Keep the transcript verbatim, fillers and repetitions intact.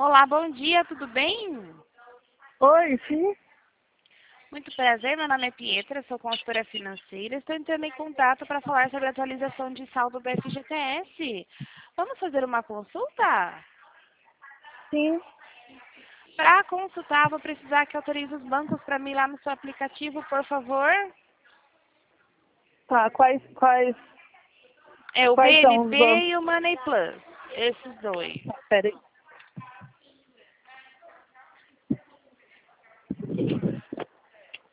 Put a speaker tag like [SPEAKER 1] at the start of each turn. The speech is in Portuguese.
[SPEAKER 1] Olá, bom dia, tudo bem?
[SPEAKER 2] Oi, sim?
[SPEAKER 1] Muito prazer, meu nome é Pietra, sou consultora financeira. Estou entrando em contato para falar sobre a atualização de saldo do F G T S. Vamos fazer uma consulta?
[SPEAKER 2] Sim.
[SPEAKER 1] Para consultar, vou precisar que autorize os bancos para mim lá no seu aplicativo, por favor.
[SPEAKER 2] Tá, quais, quais,
[SPEAKER 1] É o
[SPEAKER 2] quais são os
[SPEAKER 1] B N B
[SPEAKER 2] bancos?
[SPEAKER 1] e o Money Plus, esses dois.
[SPEAKER 2] Peraí.